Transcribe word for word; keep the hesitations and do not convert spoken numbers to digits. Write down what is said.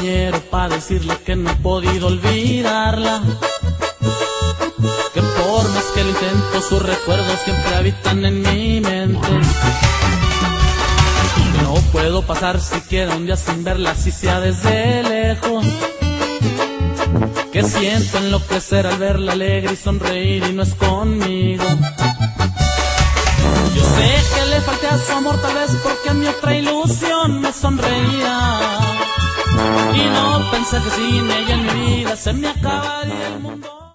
compañero para decirle que no he podido olvidarla, que por más que lo intento sus recuerdos siempre habitan en mi mente. No puedo pasar siquiera un día sin verla, si sea desde lejos, que siento enloquecer al verla alegre y sonreír y no es conmigo. Yo sé que le falté a su amor, tal vez porque a mi otra ilusión me sonreía, y no pensé que sin ella en mi vida se me acabaría el mundo.